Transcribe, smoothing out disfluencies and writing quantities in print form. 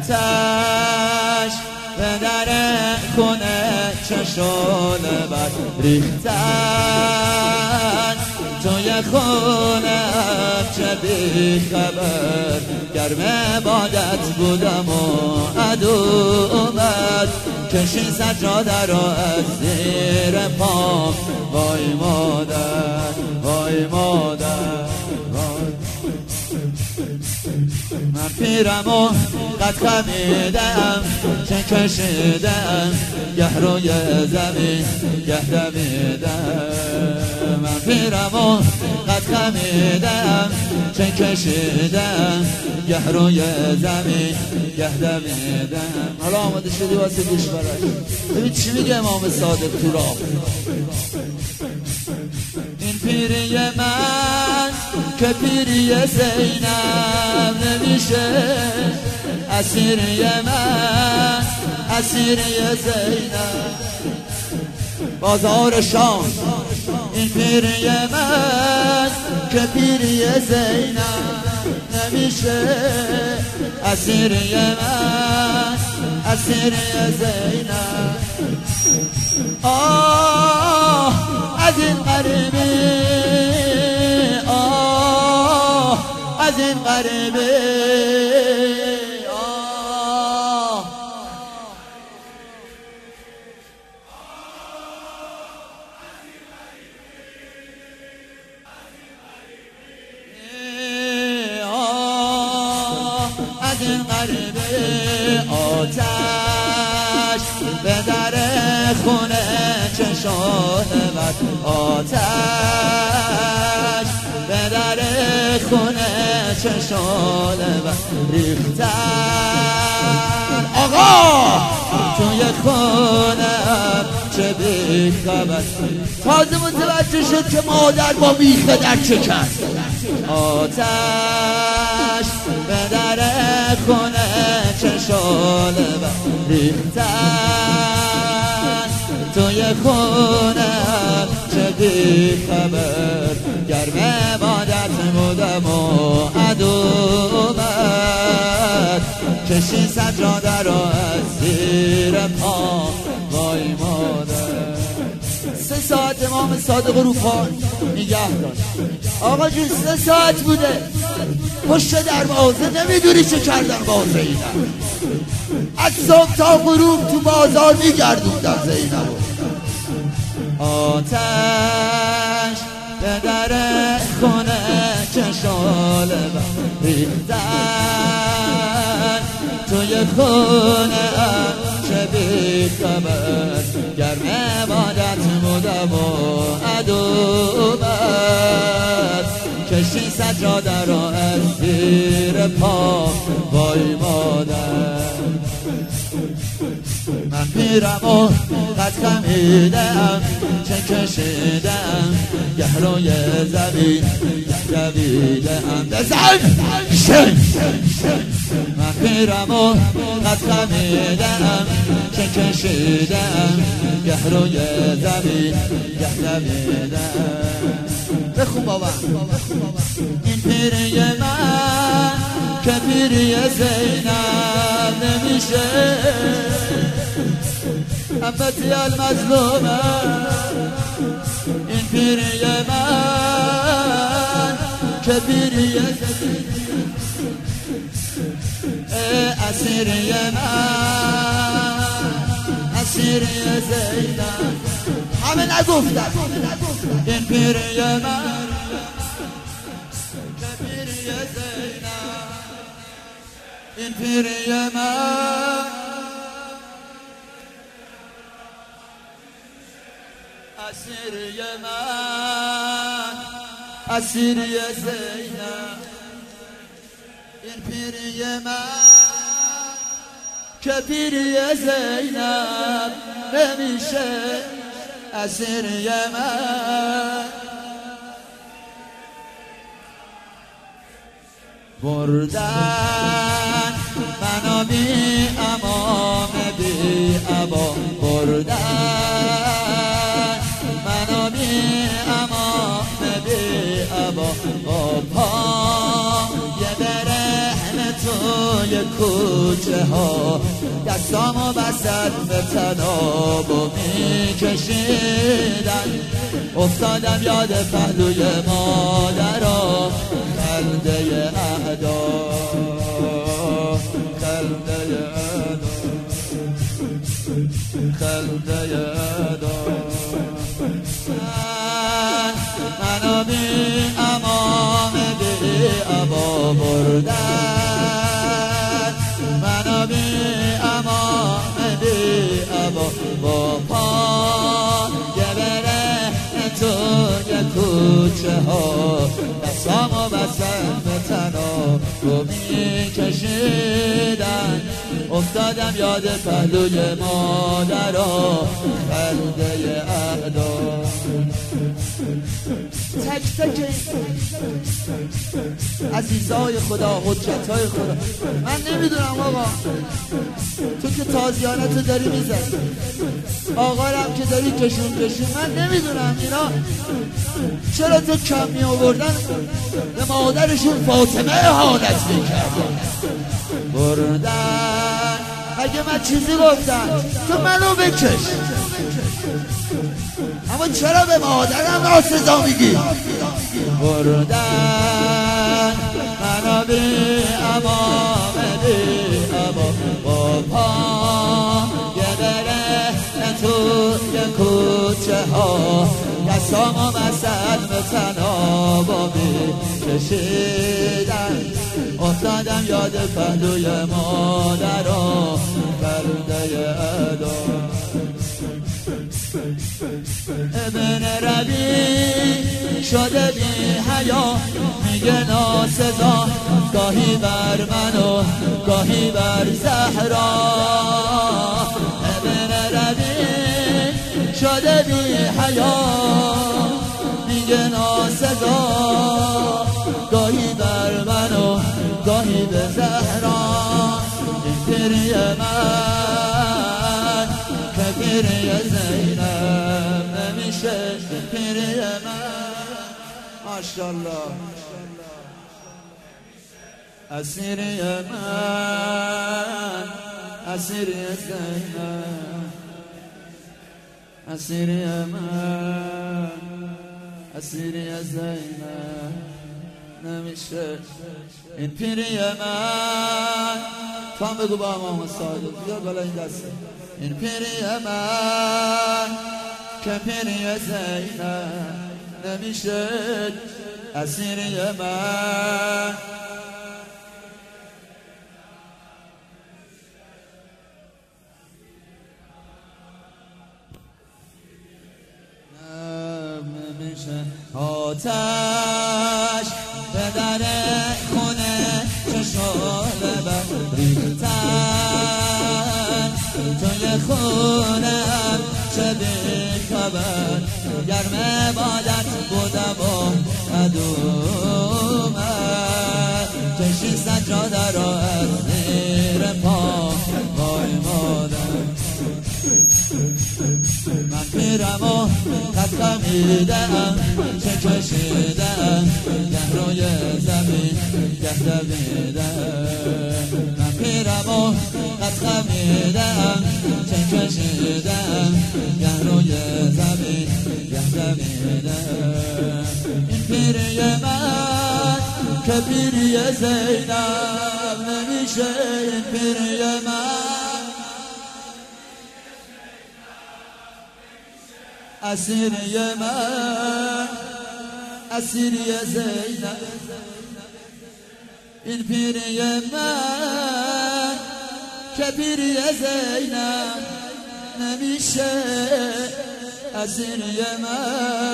آتش به در خونه چه شعله بر ریختن توی خونم چه بی خبر گرم عبادت بودم و عدو اومد کشی سجاده را از زیر پام وای مادر وای مادر من پیرم و قد خمیدم چه کشیدم گه روی زمین گه دویدم من پیرم و قد خمیدم چه کشیدم گه روی زمین گه دویدم. حالا آماده شدی واسه گوش برش ببین چی میگه امام صادق تو راه. این پیری من که پیری زینب نمیشه اسیری من اسیری زینب بازار شام. این پیری من که پیری زینب نمیشه اسیری من اسیری زینب. آه از این غریبی آه از این غریبی آه از این غریبی. آتش به در خونه چه شعله بر آتش به در خونه چه شعله بر ریختن آقا توی خونم چه بی خبر. تازه متوجه شد که مادر با میخه در چه کرد. آتش به در خونه چه شعله بر ریختن توی خونم چه بی خبر گرم عبادت بودم و عدو اومد کشی سجاده را از زیر پا وای مادر. 3 ساعت امام صادق رو پا نگه داشت. آقا جون 3 ساعت بوده پشت دروازه نمیدونی چه کردن با زینب. از صبح تا غروب تو بازار میگردوندن زینب. آتش به در خونه چه شعله بر ریختن توی خونه چه بی خبر گرم عبادت بودم و عدو اومد کشی سجاده را از زیر پا وای مادر. من پیرم و قد خمیدم چه کشیدم گه روی زمین گه دویدم. بزن من پیرم و قد خمیدم چه کشیدم گه روی زمین گه دویدم. بخون بابا. این پیری من که پیری زینب نمیشه امتی المظلومه. این پیری من که پیری اسیری من اسیری زینب. همه نگفتن. این پیری من که پیری زینب این پیری من اسیری من اسیری زینب. این پیری من که پیری زینب نمیشه اسیری من. بردن منو بی امام بی ابا بردن منو بی امام بی ابا با پا یه برهن توی کوچه ها دستامو وسط به تناب و میکشیدن افتادم یاد پهلوی مادرها خنده اعدا خنده اعدا خنده اعدا منو بی امام بی عبا بردن منو بی امام بی عبا با پا توی کوچه ها دستامو بسن به تناب و میکشیدن افتادم یاد پهلوی مادرها خنده اعدا تک تک عزیزای خدا حجتهای خدا من نمیدونم آقا تو که تازیانتو داری میزنی آقا هم که داری کشون من نمیدونم اینا چرا تو کم می آوردن به مادرشون فاطمه اهانت میکردن بردن اگه من چیزی گفتم تو منو بکش اما چرا به مادرم ناسزا میگی بردن منو بی امام بی امام با پا توی کوچه ها دستامو وسط به تناب و میکشیدن افتادم یاد پهلوی مادرها خنده اعدا ابن ربی شده بی حیا میگه ناسزا گاهی بر من و گاهی بر زهرا ابن ربی شده بی حیا میگه ناسزا گاهی بر من و گاهی به زهرا این پیری من که پیری زینب نمیشه پیری من ماشاءالله اسیری من اسیری زینب اسیری من اسیری زینب نمیشه این پیری من تو هم بگو با امام صادق بیا بالا این دسته این پیری من که پیری زینب نمیشه اسیری من آتش به در خونه چشاله ریختن توی خونم چه بیخبر گرم عبادت بودم و ادومن کشی سجاده را از زیر پا وای مادر من پیرم و خط خمیدم چه کشیدم گه روی زمین گه دویدم من پیرم و خط خمیدم چه کشیدم گه روی زمین گه دویدم این پیری من که پیری زینب نمیشه این پیری من اسیری من اسیری زینب این پیری من که پیری زینب نمیشه اسیری من